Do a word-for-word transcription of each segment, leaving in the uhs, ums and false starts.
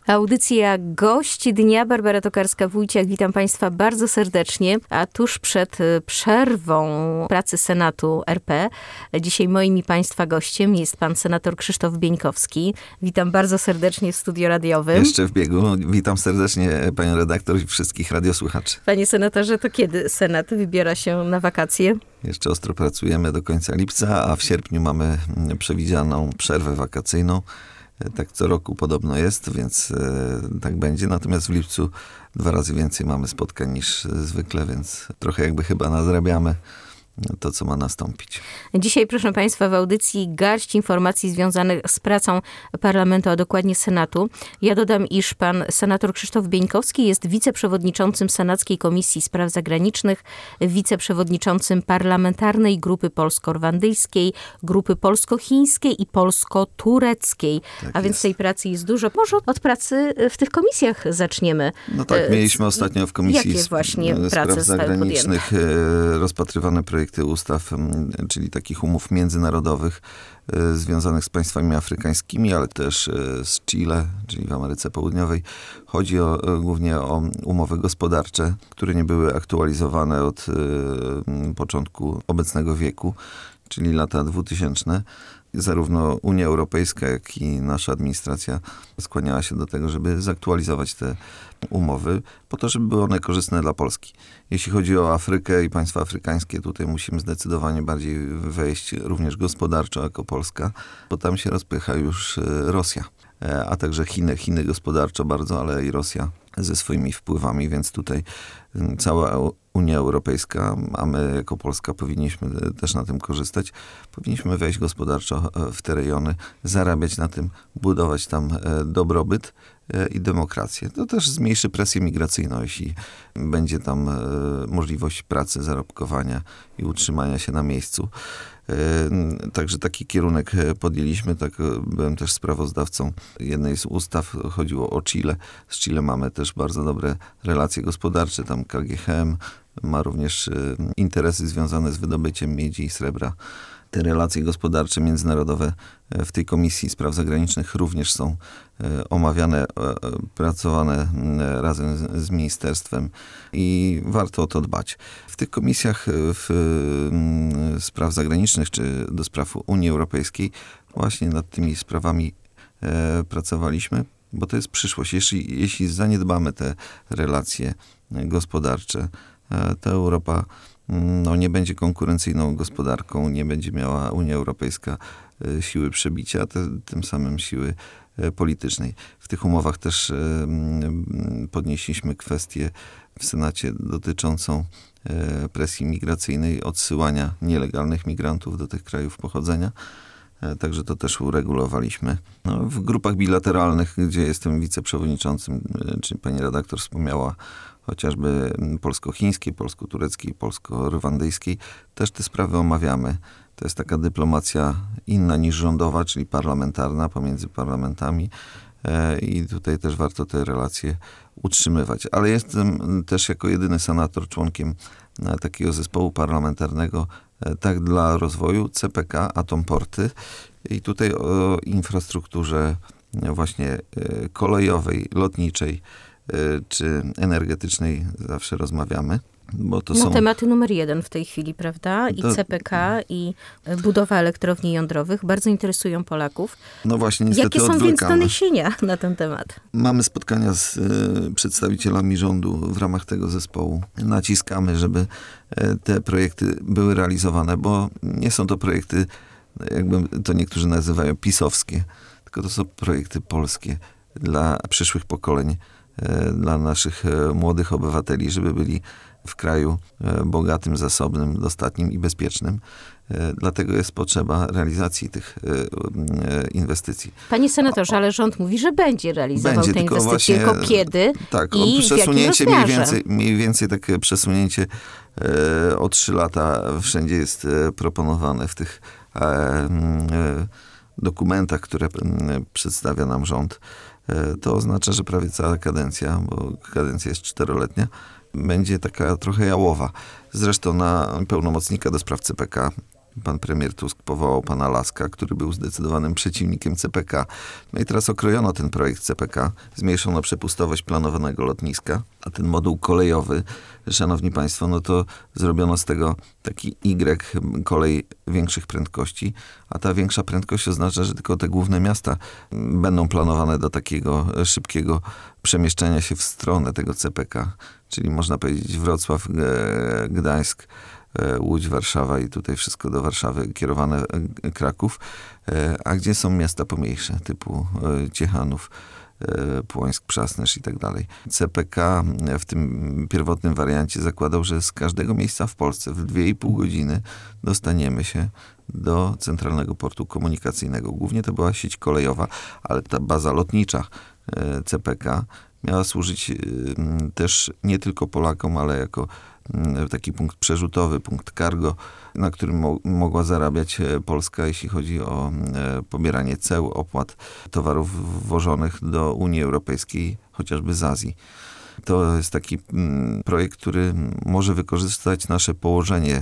Audycja Gość Dnia. Barbara Tokarska-Wójciak. Witam Państwa bardzo serdecznie. A tuż przed przerwą pracy Senatu R P dzisiaj moim i Państwa gościem jest pan senator Krzysztof Bieńkowski. Witam bardzo serdecznie w studiu radiowym. Jeszcze w biegu. Witam serdecznie panią redaktor i wszystkich radiosłuchaczy. Panie senatorze, to kiedy Senat wybiera się na wakacje? Jeszcze ostro pracujemy do końca lipca, a w sierpniu mamy przewidzianą przerwę wakacyjną. Tak co roku podobno jest, więc e, tak będzie. Natomiast w lipcu dwa razy więcej mamy spotkań niż zwykle, więc trochę jakby chyba nadrabiamy to, co ma nastąpić. Dzisiaj, proszę Państwa, w audycji garść informacji związanych z pracą Parlamentu, a dokładnie Senatu. Ja dodam, iż pan senator Krzysztof Bieńkowski jest wiceprzewodniczącym Senackiej Komisji Spraw Zagranicznych, wiceprzewodniczącym Parlamentarnej Grupy Polsko-Rwandyjskiej, Grupy Polsko-Chińskiej i Polsko-Tureckiej. Tak a jest. Więc tej pracy jest dużo. Może od pracy w tych komisjach zaczniemy. No tak, mieliśmy ostatnio w Komisji Jakie właśnie Spraw prace Zagranicznych rozpatrywane projekty ustaw, czyli takich umów międzynarodowych związanych z państwami afrykańskimi, ale też z Chile, czyli w Ameryce Południowej. Chodzi o, głównie o umowy gospodarcze, które nie były aktualizowane od początku obecnego wieku, czyli lata dwutysięczne. Zarówno Unia Europejska, jak i nasza administracja skłaniała się do tego, żeby zaktualizować te umowy, po to, żeby były one korzystne dla Polski. Jeśli chodzi o Afrykę i państwa afrykańskie, tutaj musimy zdecydowanie bardziej wejść również gospodarczo jako Polska, bo tam się rozpycha już Rosja, a także Chiny. Chiny gospodarczo bardzo, ale i Rosja ze swoimi wpływami, więc tutaj cała Unia Europejska, a my jako Polska powinniśmy też na tym korzystać. Powinniśmy wejść gospodarczo w te rejony, zarabiać na tym, budować tam dobrobyt i demokrację. To też zmniejszy presję migracyjną, jeśli będzie tam możliwość pracy, zarobkowania i utrzymania się na miejscu. Także taki kierunek podjęliśmy. Tak, byłem też sprawozdawcą jednej z ustaw. Chodziło o Chile. Z Chile mamy też bardzo dobre relacje gospodarcze. Tam K G H M ma również interesy związane z wydobyciem miedzi i srebra. Te relacje gospodarcze międzynarodowe w tej Komisji Spraw Zagranicznych również są omawiane, pracowane razem z ministerstwem i warto o to dbać. W tych komisjach w spraw zagranicznych czy do spraw Unii Europejskiej właśnie nad tymi sprawami pracowaliśmy, bo to jest przyszłość. Jeśli, jeśli zaniedbamy te relacje gospodarcze, to Europa no, nie będzie konkurencyjną gospodarką, nie będzie miała Unia Europejska siły przebicia, a te, tym samym siły politycznej. W tych umowach też podnieśliśmy kwestię w Senacie dotyczącą presji migracyjnej, odsyłania nielegalnych migrantów do tych krajów pochodzenia. Także to też uregulowaliśmy. No, w grupach bilateralnych, gdzie jestem wiceprzewodniczącym, czy pani redaktor wspomniała, chociażby polsko-chińskiej, polsko-tureckiej, polsko-rwandyjskiej, też te sprawy omawiamy. To jest taka dyplomacja inna niż rządowa, czyli parlamentarna, pomiędzy parlamentami i tutaj też warto te relacje utrzymywać. Ale jestem też jako jedyny senator członkiem takiego zespołu parlamentarnego tak dla rozwoju C P K, Atomporty i tutaj o infrastrukturze właśnie kolejowej, lotniczej czy energetycznej zawsze rozmawiamy. Bo to no, są tematy numer jeden w tej chwili, prawda? I to C P K, i budowa elektrowni jądrowych bardzo interesują Polaków. No właśnie, niestety Jakie są odwlekamy. więc doniesienia na ten temat? Mamy spotkania z y, przedstawicielami rządu w ramach tego zespołu. Naciskamy, żeby y, te projekty były realizowane, bo nie są to projekty, jakby to niektórzy nazywają, pisowskie, tylko to są projekty polskie dla przyszłych pokoleń, y, dla naszych y, młodych obywateli, żeby byli w kraju bogatym, zasobnym, dostatnim i bezpiecznym. Dlatego jest potrzeba realizacji tych inwestycji. Panie senatorze, ale rząd mówi, że będzie realizował będzie, te tylko inwestycje, właśnie, tylko kiedy tak, i przesunięcie w jakim mniej więcej, mniej więcej takie przesunięcie e, o trzy lata wszędzie jest e, proponowane w tych e, e, dokumentach, które e, przedstawia nam rząd. E, to oznacza, że prawie cała kadencja, bo kadencja jest czteroletnia, będzie taka trochę jałowa. Zresztą na pełnomocnika do spraw C P K pan premier Tusk powołał pana Laska, który był zdecydowanym przeciwnikiem C P K. No i teraz okrojono ten projekt C P K, zmniejszono przepustowość planowanego lotniska, a ten moduł kolejowy, szanowni państwo, no to zrobiono z tego taki Y, kolej większych prędkości, a ta większa prędkość oznacza, że tylko te główne miasta będą planowane do takiego szybkiego przemieszczania się w stronę tego C P K, czyli można powiedzieć Wrocław, Gdańsk, Łódź, Warszawa i tutaj wszystko do Warszawy kierowane, Kraków. A gdzie są miasta pomniejsze, typu Ciechanów, Płońsk, Przasnysz i tak dalej. C P K w tym pierwotnym wariancie zakładał, że z każdego miejsca w Polsce w dwie i pół godziny dostaniemy się do centralnego portu komunikacyjnego. Głównie to była sieć kolejowa, ale ta baza lotnicza C P K miała służyć też nie tylko Polakom, ale jako taki punkt przerzutowy, punkt cargo, na którym mo- mogła zarabiać Polska, jeśli chodzi o e, pobieranie ceł, opłat towarów wożonych do Unii Europejskiej, chociażby z Azji. To jest taki mm, projekt, który może wykorzystać nasze położenie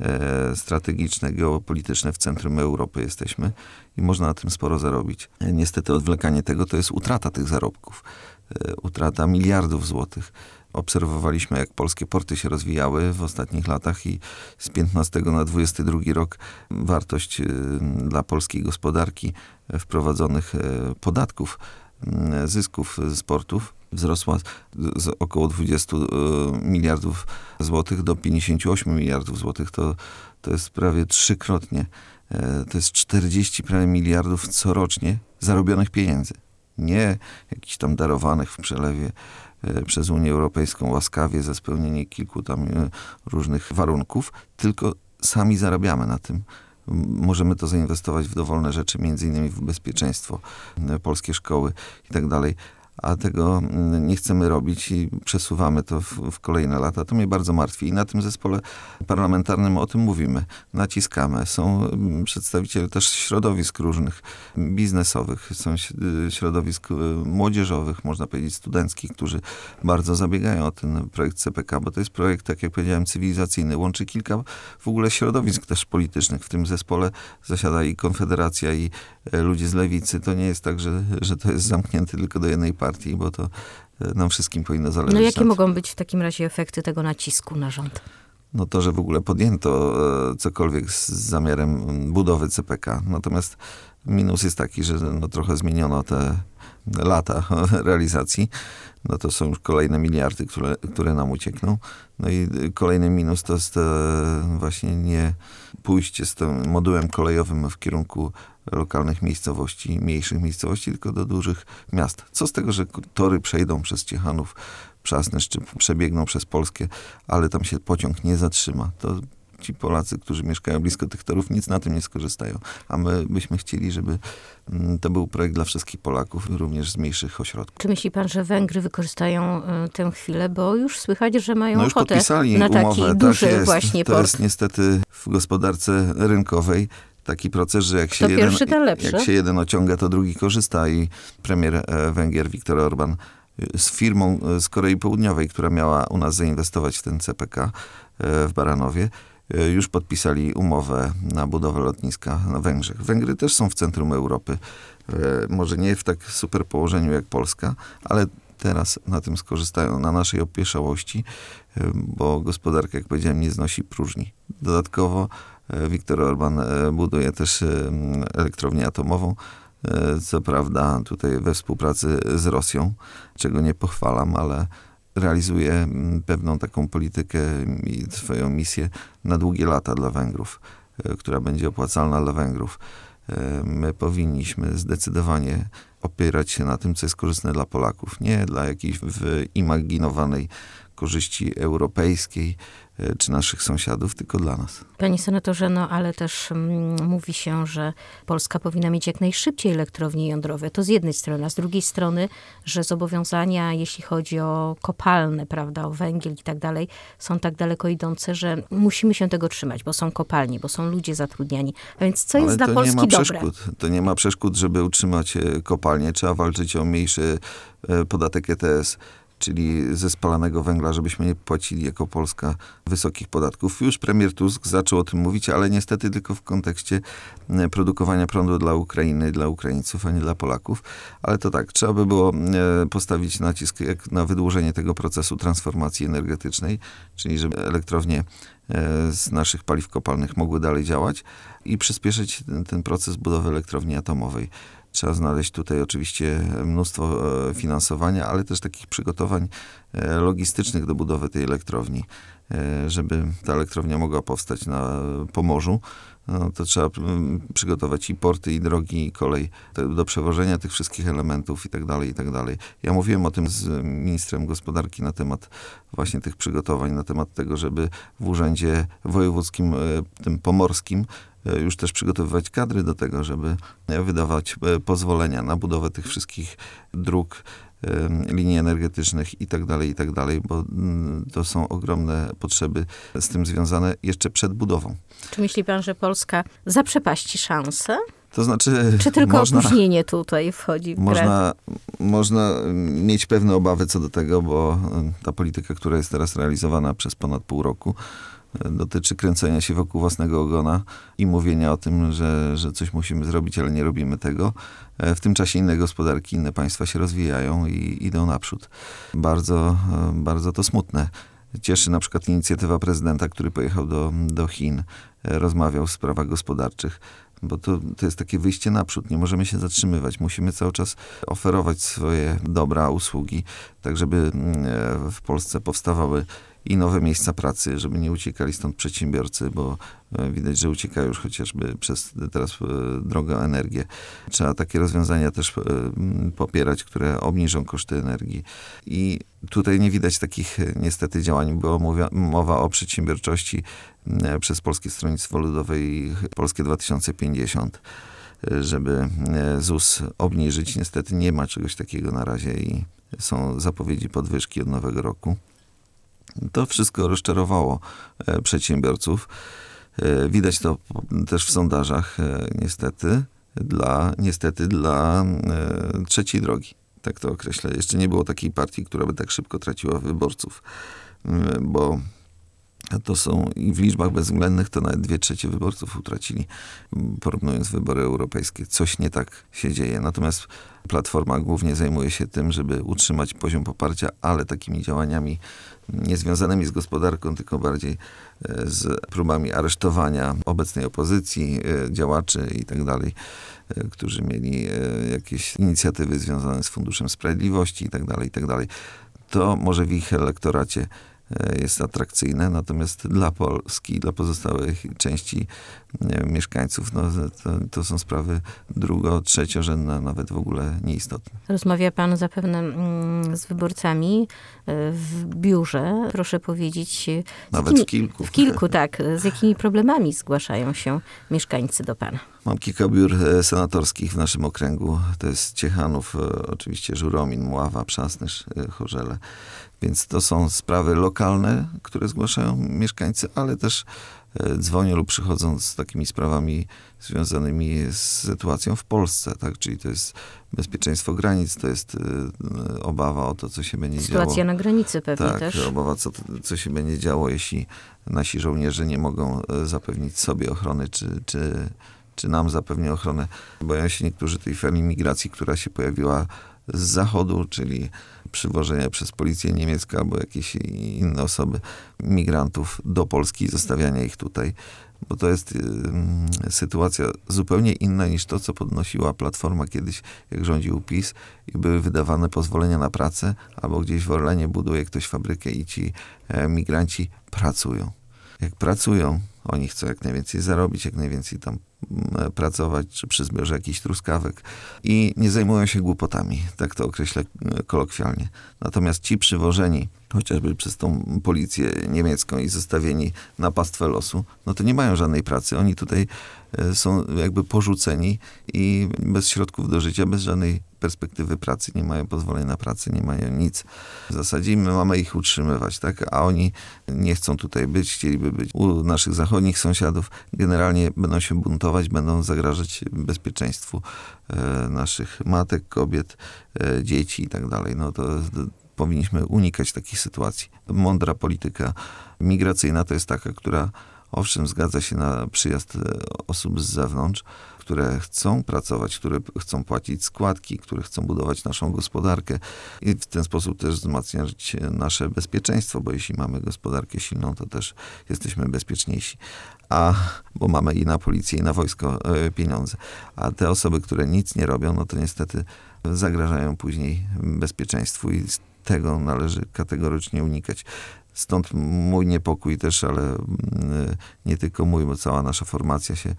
e, strategiczne, geopolityczne w centrum Europy jesteśmy i można na tym sporo zarobić. E, niestety odwlekanie tego to jest utrata tych zarobków. E, utrata miliardów złotych. Obserwowaliśmy, jak polskie porty się rozwijały w ostatnich latach i z piętnastego na dwudziesty drugi rok wartość y, dla polskiej gospodarki wprowadzonych y, podatków, y, zysków z portów wzrosła z około dwudziestu miliardów złotych do pięćdziesięciu ośmiu miliardów złotych. To, to jest prawie trzykrotnie. Y, to jest czterdzieści prawie miliardów corocznie zarobionych pieniędzy. Nie jakichś tam darowanych w przelewie przez Unię Europejską łaskawie za spełnienie kilku tam różnych warunków, tylko sami zarabiamy na tym. Możemy to zainwestować w dowolne rzeczy, między innymi w bezpieczeństwo, polskie szkoły i tak dalej. A tego nie chcemy robić i przesuwamy to w, w kolejne lata. To mnie bardzo martwi. I na tym zespole parlamentarnym o tym mówimy. Naciskamy. Są przedstawiciele też środowisk różnych, biznesowych. Są środowisk młodzieżowych, można powiedzieć studenckich, którzy bardzo zabiegają o ten projekt C P K, bo to jest projekt, tak jak powiedziałem, cywilizacyjny. Łączy kilka w ogóle środowisk też politycznych. W tym zespole zasiada i Konfederacja, i ludzie z lewicy. To nie jest tak, że, że to jest zamknięte tylko do jednej partii, bo to nam wszystkim powinno zależeć. No jakie na mogą być w takim razie efekty tego nacisku na rząd? No to, że w ogóle podjęto cokolwiek z zamiarem budowy C P K. Natomiast minus jest taki, że no trochę zmieniono te lata realizacji. No to są już kolejne miliardy, które, które nam uciekną. No i kolejny minus to jest właśnie nie pójście z tym modułem kolejowym w kierunku lokalnych miejscowości, mniejszych miejscowości, tylko do dużych miast. Co z tego, że tory przejdą przez Ciechanów, Przasnysz, czy przebiegną przez Polskę, ale tam się pociąg nie zatrzyma. To ci Polacy, którzy mieszkają blisko tych torów, nic na tym nie skorzystają. A my byśmy chcieli, żeby to był projekt dla wszystkich Polaków, również z mniejszych ośrodków. Czy myśli pan, że Węgry wykorzystają y, tę chwilę? Bo już słychać, że mają no już ochotę podpisali na taki umowę. duży Tak jest. właśnie to port. To jest niestety w gospodarce rynkowej taki proces, że jak się, jeden, pierwszy, ten lepszy. jak się jeden ociąga, to drugi korzysta i premier Węgier Viktor Orbán z firmą z Korei Południowej, która miała u nas zainwestować w ten C P K w Baranowie, już podpisali umowę na budowę lotniska na Węgrzech. Węgry też są w centrum Europy. Może nie w tak super położeniu jak Polska, ale teraz na tym skorzystają, na naszej opieszałości, bo gospodarka, jak powiedziałem, nie znosi próżni. Dodatkowo Viktor Orbán buduje też elektrownię atomową, co prawda tutaj we współpracy z Rosją, czego nie pochwalam, ale realizuje pewną taką politykę i swoją misję na długie lata dla Węgrów, która będzie opłacalna dla Węgrów. My powinniśmy zdecydowanie opierać się na tym, co jest korzystne dla Polaków, nie dla jakiejś wyimaginowanej korzyści europejskiej czy naszych sąsiadów, tylko dla nas. Panie senatorze, no ale też mm, mówi się, że Polska powinna mieć jak najszybciej elektrownie jądrowe. To z jednej strony, a z drugiej strony, że zobowiązania, jeśli chodzi o kopalne, prawda, o węgiel i tak dalej, są tak daleko idące, że musimy się tego trzymać, bo są kopalnie, bo są ludzie zatrudniani. A więc co ale jest dla to Polski nie ma dobre? Przeszkód. To nie ma przeszkód, żeby utrzymać kopalnie. Trzeba walczyć o mniejszy podatek E T S. czyli ze spalanego węgla, żebyśmy nie płacili jako Polska wysokich podatków. Już premier Tusk zaczął o tym mówić, ale niestety tylko w kontekście produkowania prądu dla Ukrainy, dla Ukraińców, a nie dla Polaków. Ale to tak, trzeba by było postawić nacisk jak na wydłużenie tego procesu transformacji energetycznej, czyli żeby elektrownie z naszych paliw kopalnych mogły dalej działać i przyspieszyć ten, ten proces budowy elektrowni atomowej. Trzeba znaleźć tutaj oczywiście mnóstwo finansowania, ale też takich przygotowań logistycznych do budowy tej elektrowni. Żeby ta elektrownia mogła powstać na Pomorzu, no to trzeba przygotować i porty, i drogi, i kolej do przewożenia tych wszystkich elementów i tak dalej, i tak dalej. Ja mówiłem o tym z ministrem gospodarki na temat właśnie tych przygotowań, na temat tego, żeby w urzędzie wojewódzkim, tym pomorskim, już też przygotowywać kadry do tego, żeby wydawać pozwolenia na budowę tych wszystkich dróg, linii energetycznych i tak dalej, i tak dalej, bo to są ogromne potrzeby z tym związane jeszcze przed budową. Czy myśli pan, że Polska zaprzepaści szansę? To znaczy... Czy tylko można, opóźnienie tutaj wchodzi w grę? Można, można mieć pewne obawy co do tego, bo ta polityka, która jest teraz realizowana przez ponad pół roku, dotyczy kręcenia się wokół własnego ogona i mówienia o tym, że, że coś musimy zrobić, ale nie robimy tego. W tym czasie inne gospodarki, inne państwa się rozwijają i idą naprzód. Bardzo, bardzo to smutne. Cieszy na przykład inicjatywa prezydenta, który pojechał do, do Chin, rozmawiał w sprawach gospodarczych, bo to, to jest takie wyjście naprzód. Nie możemy się zatrzymywać. Musimy cały czas oferować swoje dobra, usługi, tak żeby w Polsce powstawały i nowe miejsca pracy, żeby nie uciekali stąd przedsiębiorcy, bo widać, że uciekają już chociażby przez teraz drogą energię. Trzeba takie rozwiązania też popierać, które obniżą koszty energii. I tutaj nie widać takich niestety działań. Była mowa o przedsiębiorczości przez Polskie Stronnictwo Ludowe i Polskie dwa tysiące pięćdziesiąt, żeby Z U S obniżyć. Niestety nie ma czegoś takiego na razie i są zapowiedzi podwyżki od nowego roku. To wszystko rozczarowało przedsiębiorców. Widać to też w sondażach, niestety, dla, niestety dla trzeciej drogi. Tak to określę. Jeszcze nie było takiej partii, która by tak szybko traciła wyborców, bo to są i w liczbach bezwzględnych to nawet dwie trzecie wyborców utracili, porównując wybory europejskie. Coś nie tak się dzieje. Natomiast Platforma głównie zajmuje się tym, żeby utrzymać poziom poparcia, ale takimi działaniami nie związanymi z gospodarką, tylko bardziej z próbami aresztowania obecnej opozycji, działaczy i tak dalej, którzy mieli jakieś inicjatywy związane z Funduszem Sprawiedliwości i tak dalej, i tak dalej. To może w ich elektoracie jest atrakcyjne, natomiast dla Polski, dla pozostałych części mieszkańców, no, to, to są sprawy drugo-, trzeciorzędne, nawet w ogóle nieistotne. Rozmawia pan zapewne mm, z wyborcami w biurze. Proszę powiedzieć... Nawet jakimi, w kilku. W kilku, tak. Z jakimi problemami zgłaszają się mieszkańcy do pana? Mam kilka biur senatorskich w naszym okręgu. To jest Ciechanów, oczywiście Żuromin, Mława, Przasnysz, Chorzele. Więc to są sprawy lokalne, które zgłaszają mieszkańcy, ale też dzwonią lub przychodzą z takimi sprawami związanymi z sytuacją w Polsce, tak? Czyli to jest bezpieczeństwo granic, to jest obawa o to, co się będzie Sytuacja działo. Sytuacja na granicy pewnie tak, też. Tak, obawa, co, co się będzie działo, jeśli nasi żołnierze nie mogą zapewnić sobie ochrony, czy, czy, czy nam zapewni ochronę. Boją się niektórzy tej fali migracji, która się pojawiła z zachodu, czyli przywożenia przez policję niemiecką albo jakieś inne osoby, migrantów do Polski i zostawiania ich tutaj. Bo to jest y, sytuacja zupełnie inna niż to, co podnosiła Platforma kiedyś, jak rządził PiS i były wydawane pozwolenia na pracę, albo gdzieś w Orlenie buduje ktoś fabrykę i ci e, migranci pracują. Jak pracują, oni chcą jak najwięcej zarobić, jak najwięcej tam pracować, czy przy zbiorze jakichś truskawek i nie zajmują się głupotami, tak to określę kolokwialnie. Natomiast ci przywożeni chociażby przez tą policję niemiecką i zostawieni na pastwę losu, no to nie mają żadnej pracy. Oni tutaj są jakby porzuceni i bez środków do życia, bez żadnej perspektywy pracy, nie mają pozwolenia na pracę, nie mają nic. W zasadzie my mamy ich utrzymywać, tak? A oni nie chcą tutaj być, chcieliby być u naszych zachodnich sąsiadów. Generalnie będą się buntować, będą zagrażać bezpieczeństwu e, naszych matek, kobiet, e, dzieci i tak dalej. No to powinniśmy unikać takich sytuacji. Mądra polityka migracyjna to jest taka, która owszem zgadza się na przyjazd osób z zewnątrz, które chcą pracować, które chcą płacić składki, które chcą budować naszą gospodarkę i w ten sposób też wzmacniać nasze bezpieczeństwo, bo jeśli mamy gospodarkę silną, to też jesteśmy bezpieczniejsi. A, bo mamy i na policję, i na wojsko e, pieniądze. A te osoby, które nic nie robią, no to niestety zagrażają później bezpieczeństwu i tego należy kategorycznie unikać. Stąd mój niepokój też, ale nie tylko mój, bo cała nasza formacja się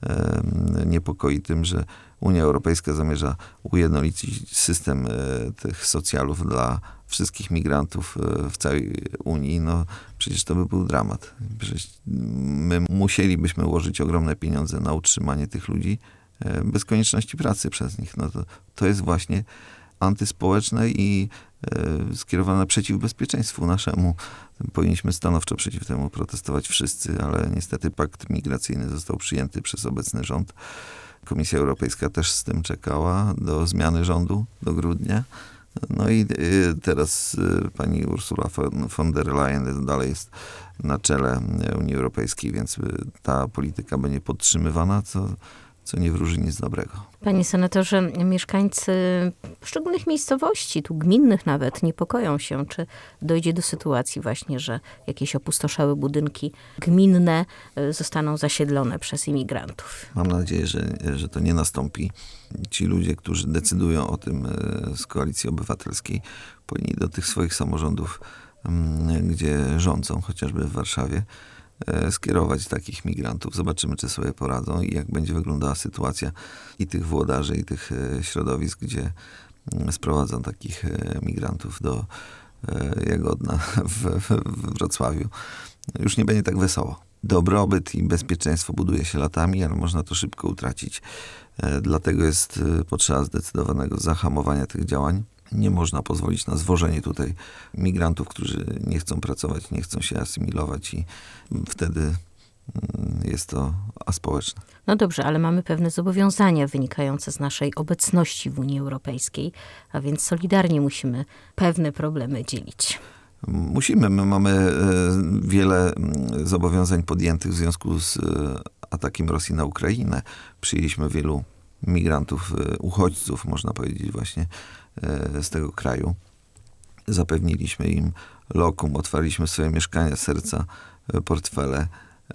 niepokoi tym, że Unia Europejska zamierza ujednolicić system tych socjalów dla wszystkich migrantów w całej Unii. No przecież to by był dramat. Przecież my musielibyśmy ułożyć ogromne pieniądze na utrzymanie tych ludzi bez konieczności pracy przez nich. No to, to jest właśnie antyspołeczne i e, skierowane przeciw bezpieczeństwu naszemu. Powinniśmy stanowczo przeciw temu protestować wszyscy, ale niestety pakt migracyjny został przyjęty przez obecny rząd. Komisja Europejska też z tym czekała do zmiany rządu, do grudnia. No i e, teraz e, pani Ursula von der Leyen dalej jest na czele Unii Europejskiej, więc ta polityka będzie podtrzymywana, co co nie wróży nic dobrego. Panie senatorze, mieszkańcy poszczególnych miejscowości, tu gminnych nawet, niepokoją się, czy dojdzie do sytuacji właśnie, że jakieś opustoszałe budynki gminne zostaną zasiedlone przez imigrantów. Mam nadzieję, że, że to nie nastąpi. Ci ludzie, którzy decydują o tym z Koalicji Obywatelskiej, powinni do tych swoich samorządów, gdzie rządzą, chociażby w Warszawie, skierować takich migrantów. Zobaczymy, czy sobie poradzą i jak będzie wyglądała sytuacja i tych włodarzy, i tych środowisk, gdzie sprowadzą takich migrantów do Jagodna w, w Wrocławiu. Już nie będzie tak wesoło. Dobrobyt i bezpieczeństwo buduje się latami, ale można to szybko utracić. Dlatego jest potrzeba zdecydowanego zahamowania tych działań. Nie można pozwolić na zwożenie tutaj migrantów, którzy nie chcą pracować, nie chcą się asymilować i wtedy jest to aspołeczne. No dobrze, ale mamy pewne zobowiązania wynikające z naszej obecności w Unii Europejskiej, a więc solidarnie musimy pewne problemy dzielić. Musimy. My mamy wiele zobowiązań podjętych w związku z atakiem Rosji na Ukrainę. Przyjęliśmy wielu migrantów, uchodźców, można powiedzieć właśnie, z tego kraju. Zapewniliśmy im lokum, otwarliśmy swoje mieszkania, serca, portfele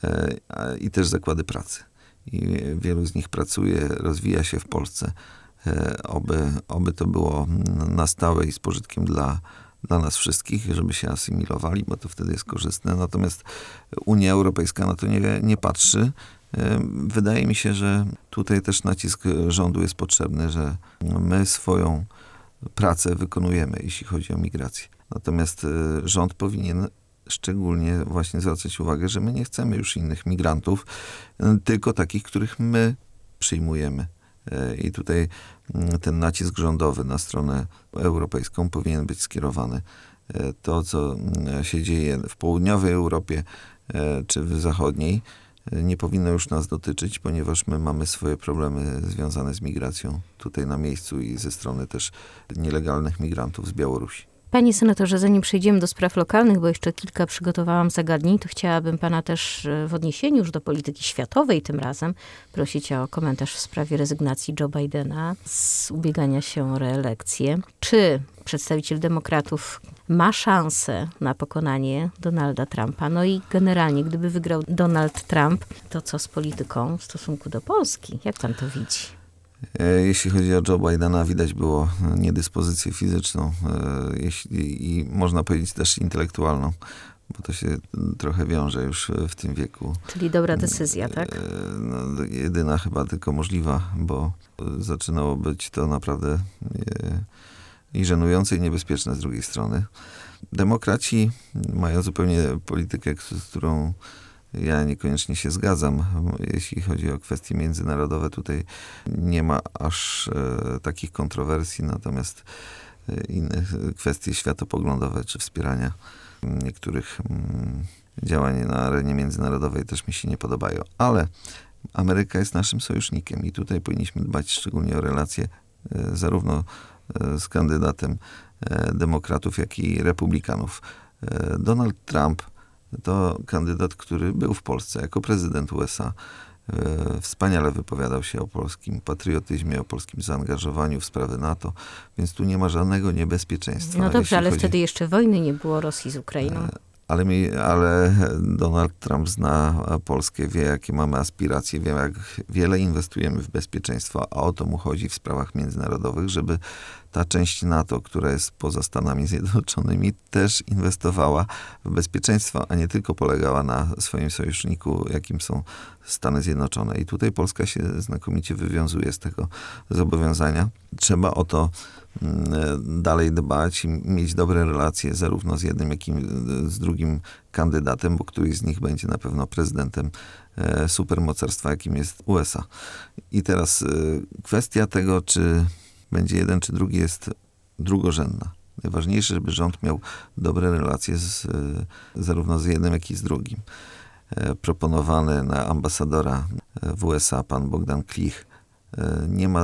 i też zakłady pracy. I wielu z nich pracuje, rozwija się w Polsce. Oby, oby to było na stałe i z pożytkiem dla, dla nas wszystkich, żeby się asymilowali, bo to wtedy jest korzystne. Natomiast Unia Europejska na to nie, nie patrzy. Wydaje mi się, że tutaj też nacisk rządu jest potrzebny, że my swoją pracę wykonujemy, jeśli chodzi o migrację. Natomiast rząd powinien szczególnie właśnie zwracać uwagę, że my nie chcemy już innych migrantów, tylko takich, których my przyjmujemy. I tutaj ten nacisk rządowy na stronę europejską powinien być skierowany. To, co się dzieje w południowej Europie czy w zachodniej, nie powinno już nas dotyczyć, ponieważ my mamy swoje problemy związane z migracją tutaj na miejscu i ze strony też nielegalnych migrantów z Białorusi. Panie senatorze, zanim przejdziemy do spraw lokalnych, bo jeszcze kilka przygotowałam zagadnień, to chciałabym pana też w odniesieniu już do polityki światowej tym razem prosić o komentarz w sprawie rezygnacji Joe Bidena z ubiegania się o reelekcję. Czy przedstawiciel demokratów ma szansę na pokonanie Donalda Trumpa? No i generalnie, gdyby wygrał Donald Trump, to co z polityką w stosunku do Polski? Jak pan to widzi? Jeśli chodzi o Joe Bidena, widać było niedyspozycję fizyczną jeśli, i można powiedzieć też intelektualną, bo to się trochę wiąże już w tym wieku. Czyli dobra decyzja, tak? No, jedyna chyba tylko możliwa, bo zaczynało być to naprawdę i żenujące, i niebezpieczne z drugiej strony. Demokraci mają zupełnie politykę, z którą ja niekoniecznie się zgadzam. Jeśli chodzi o kwestie międzynarodowe, tutaj nie ma aż e, takich kontrowersji, natomiast e, inne kwestie światopoglądowe czy wspierania niektórych mm, działań na arenie międzynarodowej też mi się nie podobają. Ale Ameryka jest naszym sojusznikiem i tutaj powinniśmy dbać szczególnie o relacje e, zarówno z kandydatem demokratów, jak i republikanów. Donald Trump to kandydat, który był w Polsce jako prezydent U S A. Wspaniale wypowiadał się o polskim patriotyzmie, o polskim zaangażowaniu w sprawy NATO, więc tu nie ma żadnego niebezpieczeństwa. No dobrze, ale chodzi... wtedy jeszcze wojny nie było Rosji z Ukrainą. Ale, mi, ale Donald Trump zna Polskę, wie, jakie mamy aspiracje, wie, jak wiele inwestujemy w bezpieczeństwo, a o to mu chodzi w sprawach międzynarodowych, żeby ta część NATO, która jest poza Stanami Zjednoczonymi, też inwestowała w bezpieczeństwo, a nie tylko polegała na swoim sojuszniku, jakim są Stany Zjednoczone. I tutaj Polska się znakomicie wywiązuje z tego zobowiązania. Trzeba o to dalej dbać i mieć dobre relacje zarówno z jednym, jak i z drugim kandydatem, bo któryś z nich będzie na pewno prezydentem supermocarstwa, jakim jest U S A. I teraz kwestia tego, czy będzie jeden, czy drugi, jest drugorzędna. Najważniejsze, żeby rząd miał dobre relacje z, zarówno z jednym, jak i z drugim. Proponowany na ambasadora w U S A pan Bogdan Klich nie ma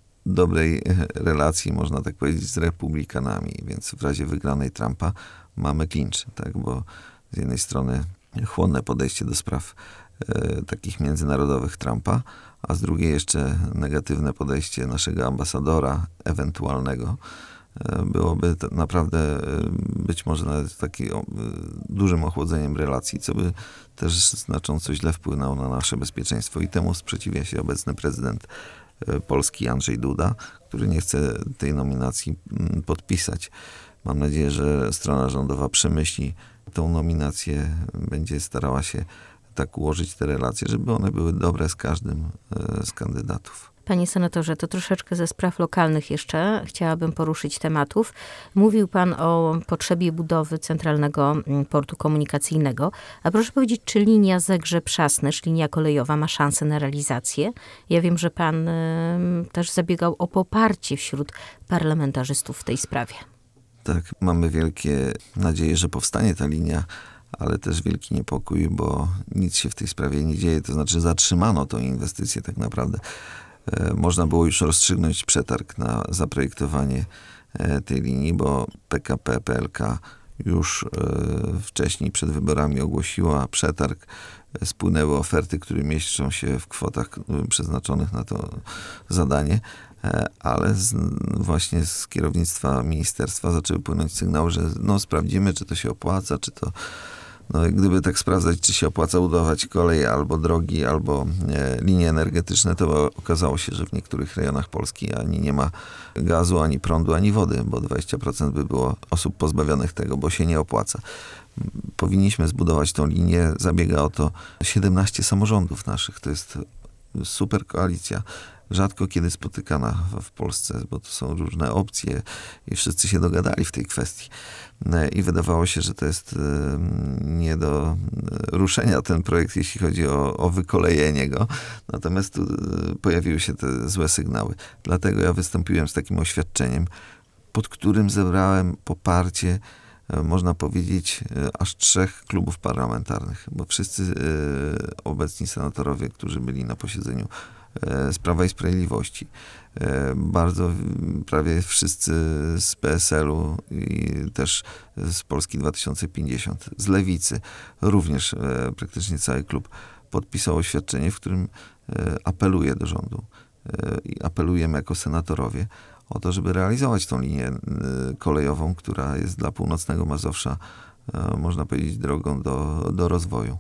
dobrej relacji, można tak powiedzieć, z republikanami, więc w razie wygranej Trumpa mamy klincz, tak, bo z jednej strony chłonne podejście do spraw e, takich międzynarodowych Trumpa, a z drugiej jeszcze negatywne podejście naszego ambasadora ewentualnego. E, byłoby to naprawdę e, być może nawet takim e, dużym ochłodzeniem relacji, co by też znacząco źle wpłynęło na nasze bezpieczeństwo i temu sprzeciwia się obecny prezydent Polski Andrzej Duda, który nie chce tej nominacji podpisać. Mam nadzieję, że strona rządowa przemyśli tą nominację, będzie starała się tak ułożyć te relacje, żeby one były dobre z każdym z kandydatów. Panie senatorze, to troszeczkę ze spraw lokalnych jeszcze chciałabym poruszyć tematów. Mówił pan o potrzebie budowy centralnego portu komunikacyjnego. A proszę powiedzieć, czy linia Zegrzeb-Przasnysz, linia kolejowa ma szansę na realizację? Ja wiem, że pan y, też zabiegał o poparcie wśród parlamentarzystów w tej sprawie. Tak, mamy wielkie nadzieje, że powstanie ta linia, ale też wielki niepokój, bo nic się w tej sprawie nie dzieje. To znaczy zatrzymano tą inwestycję tak naprawdę. Można było już rozstrzygnąć przetarg na zaprojektowanie tej linii, bo P K P P L K już wcześniej przed wyborami ogłosiła przetarg. Spłynęły oferty, które mieszczą się w kwotach przeznaczonych na to zadanie, ale z, właśnie z kierownictwa ministerstwa zaczęły płynąć sygnały, że no sprawdzimy, czy to się opłaca, czy to No, gdyby tak sprawdzać, czy się opłaca budować koleje albo drogi, albo e, linie energetyczne, to okazało się, że w niektórych rejonach Polski ani nie ma gazu, ani prądu, ani wody, bo dwadzieścia procent by było osób pozbawionych tego, bo się nie opłaca. Powinniśmy zbudować tą linię. Zabiega o to siedemnaście samorządów naszych. To jest super koalicja. Rzadko kiedy spotykana w Polsce, bo to są różne opcje i wszyscy się dogadali w tej kwestii. I wydawało się, że to jest nie do ruszenia ten projekt, jeśli chodzi o, o wykolejenie go. Natomiast tu pojawiły się te złe sygnały. Dlatego ja wystąpiłem z takim oświadczeniem, pod którym zebrałem poparcie, można powiedzieć, aż trzech klubów parlamentarnych, bo wszyscy obecni senatorowie, którzy byli na posiedzeniu z Prawa i Sprawiedliwości, bardzo prawie wszyscy z P S L u i też z Polski dwa tysiące pięćdziesiąt, z Lewicy, również praktycznie cały klub podpisał oświadczenie, w którym apeluje do rządu i apelujemy jako senatorowie o to, żeby realizować tą linię kolejową, która jest dla północnego Mazowsza, można powiedzieć, drogą do, do rozwoju.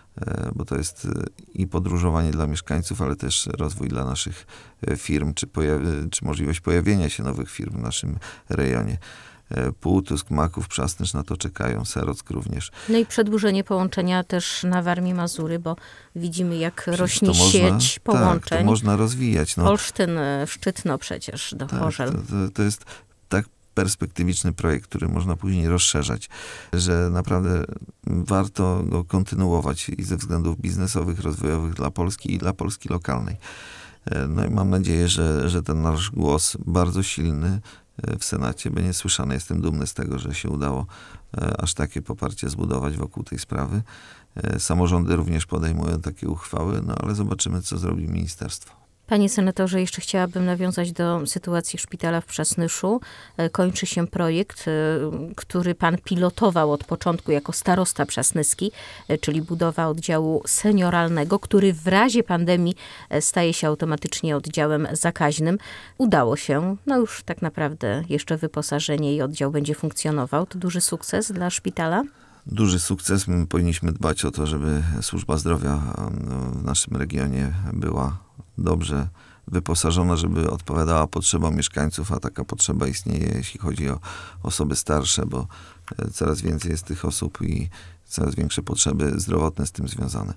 Bo to jest i podróżowanie dla mieszkańców, ale też rozwój dla naszych firm, czy, pojawi- czy możliwość pojawienia się nowych firm w naszym rejonie. Półtusk, Maków, Przasnysz na to czekają, Serock również. No i przedłużenie połączenia też na Warmii Mazury, bo widzimy, jak Przecież rośnie to można, sieć połączeń. Tak, to można rozwijać. No. Olsztyn, Szczytno przecież do Tak, Chorzel. to, to, to jest tak perspektywiczny projekt, który można później rozszerzać, że naprawdę warto go kontynuować i ze względów biznesowych, rozwojowych dla Polski i dla Polski lokalnej. No i mam nadzieję, że, że ten nasz głos bardzo silny w Senacie będzie słyszany. Jestem dumny z tego, że się udało aż takie poparcie zbudować wokół tej sprawy. Samorządy również podejmują takie uchwały, no ale zobaczymy, co zrobi ministerstwo. Panie senatorze, jeszcze chciałabym nawiązać do sytuacji szpitala w Przasnyszu. Kończy się projekt, który pan pilotował od początku jako starosta przasnyski, czyli budowa oddziału senioralnego, który w razie pandemii staje się automatycznie oddziałem zakaźnym. Udało się. No już tak naprawdę jeszcze wyposażenie i oddział będzie funkcjonował. To duży sukces dla szpitala? Duży sukces. My powinniśmy dbać o to, żeby służba zdrowia w naszym regionie była dobrze wyposażona, żeby odpowiadała potrzebom mieszkańców, a taka potrzeba istnieje, jeśli chodzi o osoby starsze, bo coraz więcej jest tych osób i coraz większe potrzeby zdrowotne z tym związane.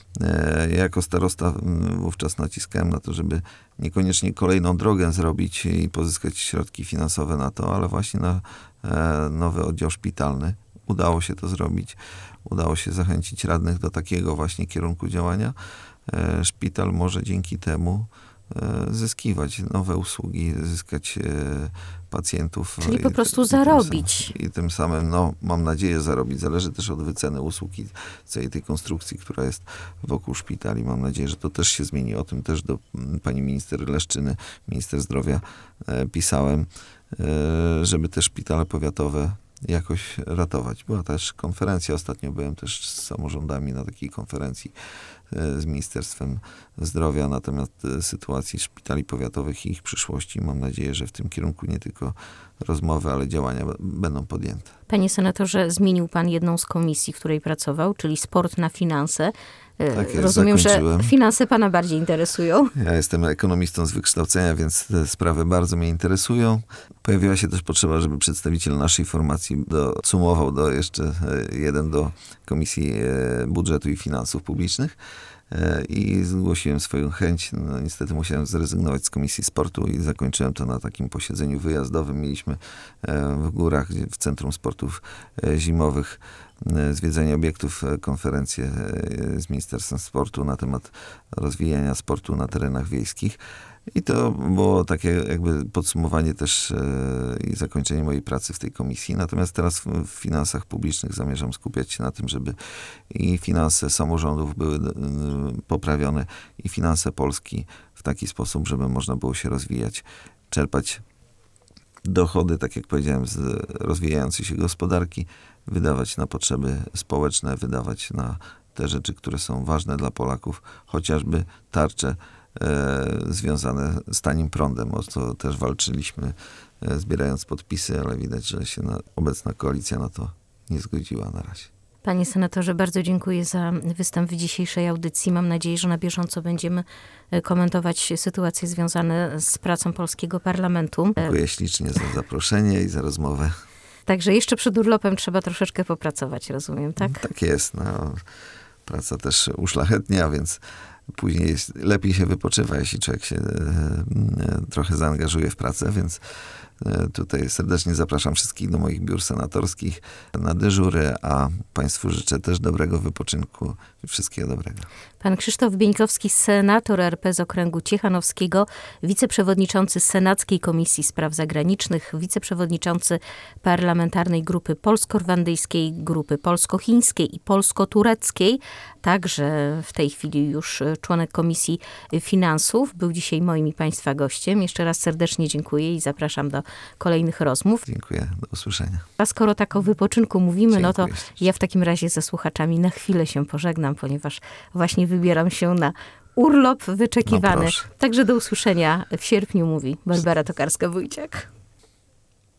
Ja jako starosta wówczas naciskałem na to, żeby niekoniecznie kolejną drogę zrobić i pozyskać środki finansowe na to, ale właśnie na nowy oddział szpitalny. Udało się to zrobić. Udało się zachęcić radnych do takiego właśnie kierunku działania. Szpital może dzięki temu zyskiwać nowe usługi, zyskać pacjentów. Czyli po prostu i, zarobić. I tym, I tym samym, no, mam nadzieję, zarobić. Zależy też od wyceny usługi, całej tej konstrukcji, która jest wokół szpitali. Mam nadzieję, że to też się zmieni. O tym też do pani minister Leszczyny, minister zdrowia, pisałem, żeby te szpitale powiatowe jakoś ratować. Była też konferencja, ostatnio byłem też z samorządami na takiej konferencji z Ministerstwem Zdrowia na temat sytuacji szpitali powiatowych i ich przyszłości. Mam nadzieję, że w tym kierunku nie tylko rozmowy, ale działania będą podjęte. Panie senatorze, zmienił pan jedną z komisji, w której pracował, czyli sport na finanse. Tak jest, Rozumiem, zakończyłem. że finanse pana bardziej interesują. Ja jestem ekonomistą z wykształcenia, więc te sprawy bardzo mnie interesują. Pojawiła się też potrzeba, żeby przedstawiciel naszej formacji dosumował do jeszcze jeden do Komisji Budżetu i Finansów Publicznych. I zgłosiłem swoją chęć. No, niestety musiałem zrezygnować z Komisji Sportu i zakończyłem to na takim posiedzeniu wyjazdowym. Mieliśmy w górach, w Centrum Sportów Zimowych, zwiedzenie obiektów, konferencję z Ministerstwem Sportu na temat rozwijania sportu na terenach wiejskich. I to było takie jakby podsumowanie też i zakończenie mojej pracy w tej komisji. Natomiast teraz w finansach publicznych zamierzam skupiać się na tym, żeby i finanse samorządów były poprawione, i finanse Polski w taki sposób, żeby można było się rozwijać, czerpać dochody, tak jak powiedziałem, z rozwijającej się gospodarki, wydawać na potrzeby społeczne, wydawać na te rzeczy, które są ważne dla Polaków, chociażby tarcze e, związane z tanim prądem, o co też walczyliśmy, e, zbierając podpisy, ale widać, że się na, obecna koalicja na to nie zgodziła na razie. Panie senatorze, bardzo dziękuję za występ w dzisiejszej audycji. Mam nadzieję, że na bieżąco będziemy komentować sytuacje związane z pracą polskiego parlamentu. Dziękuję ślicznie za zaproszenie i za rozmowę. Także jeszcze przed urlopem trzeba troszeczkę popracować, rozumiem, tak? Tak jest. No, praca też uszlachetnia, więc później jest, lepiej się wypoczywa, jeśli człowiek się e, e, trochę zaangażuje w pracę, więc e, tutaj serdecznie zapraszam wszystkich do moich biur senatorskich na dyżury, a państwu życzę też dobrego wypoczynku i wszystkiego dobrego. Pan Krzysztof Bieńkowski, senator R P z okręgu ciechanowskiego, wiceprzewodniczący Senackiej Komisji Spraw Zagranicznych, wiceprzewodniczący Parlamentarnej Grupy Polsko-Rwandyjskiej, Grupy Polsko-Chińskiej i Polsko-Tureckiej, także w tej chwili już członek Komisji Finansów, był dzisiaj moim i państwa gościem. Jeszcze raz serdecznie dziękuję i zapraszam do kolejnych rozmów. Dziękuję, do usłyszenia. A skoro tak o wypoczynku mówimy, Dziękuję. no to ja w takim razie ze słuchaczami na chwilę się pożegnam, ponieważ właśnie wybieram się na urlop wyczekiwany. No proszę. Także do usłyszenia w sierpniu, mówi Barbara Tokarska-Wójciak.